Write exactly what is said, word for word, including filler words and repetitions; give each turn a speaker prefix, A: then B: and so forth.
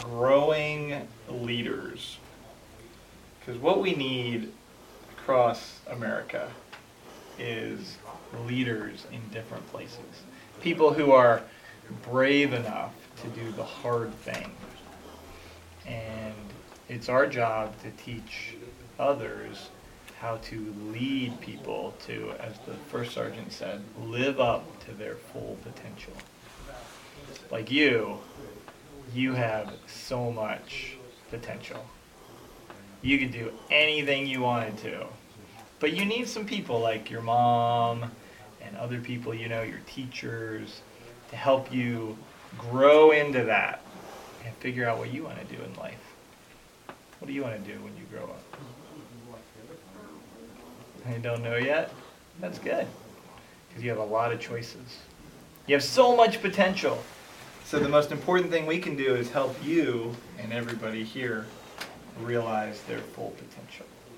A: growing leaders. Because what we need across America is leaders in different places. People who are brave enough to do the hard thing. And it's our job to teach others how to lead people to, as the first sergeant said, live up to their full potential. Like you, you have so much potential. You could do anything you wanted to. But you need some people like your mom and other people, you know, your teachers, to help you grow into that and figure out what you want to do in life. What do you want to do when you grow up? You don't know yet? That's good. Because you have a lot of choices. You have so much potential. So the most important thing we can do is help you and everybody here realize their full potential.